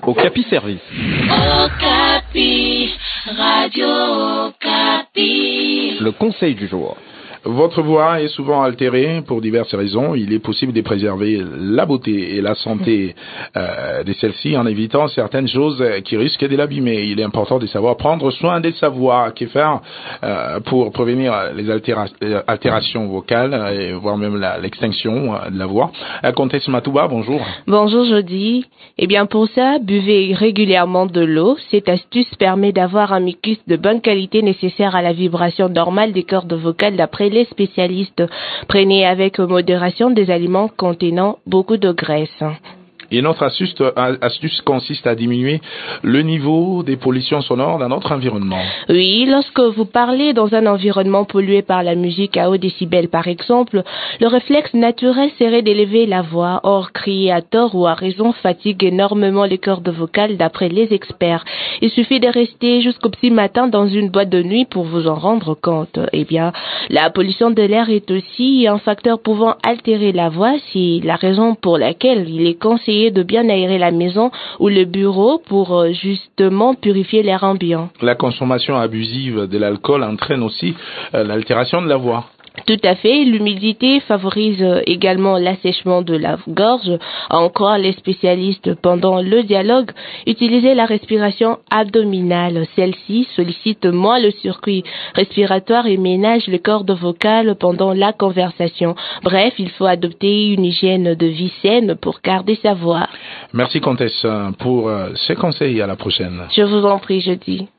Okapi Service. Okapi, Radio Okapi. Le conseil du jour. Votre voix est souvent altérée pour diverses raisons. Il est possible de préserver la beauté et la santé de celle-ci en évitant certaines choses qui risquent de l'abîmer. Il est important de savoir prendre soin de sa voix. Que faire pour prévenir les altérations vocales et voire même l'extinction de la voix? Comtesse Matouba, bonjour. Bonjour Jody. Eh bien pour ça, buvez régulièrement de l'eau. Cette astuce permet d'avoir un mucus de bonne qualité nécessaire à la vibration normale des cordes vocales d'après les spécialistes. Prenez avec modération des aliments contenant beaucoup de graisse. Et notre astuce consiste à diminuer le niveau des pollutions sonores dans notre environnement. Oui, lorsque vous parlez dans un environnement pollué par la musique à haut décibel par exemple, le réflexe naturel serait d'élever la voix. Or, crier à tort ou à raison fatigue énormément les cordes vocales d'après les experts. Il suffit de rester jusqu'au petit matin dans une boîte de nuit pour vous en rendre compte. Eh bien, la pollution de l'air est aussi un facteur pouvant altérer la voix. C'est la raison pour laquelle il est conseillé de bien aérer la maison ou le bureau pour justement purifier l'air ambiant. La consommation abusive de l'alcool entraîne aussi l'altération de la voix. Tout à fait. L'humidité favorise également l'assèchement de la gorge. Encore les spécialistes, pendant le dialogue, utilisez la respiration abdominale. Celle-ci sollicite moins le circuit respiratoire et ménage les cordes vocales pendant la conversation. Bref, il faut adopter une hygiène de vie saine pour garder sa voix. Merci Comtesse pour ces conseils. À la prochaine. Je vous en prie, Jody.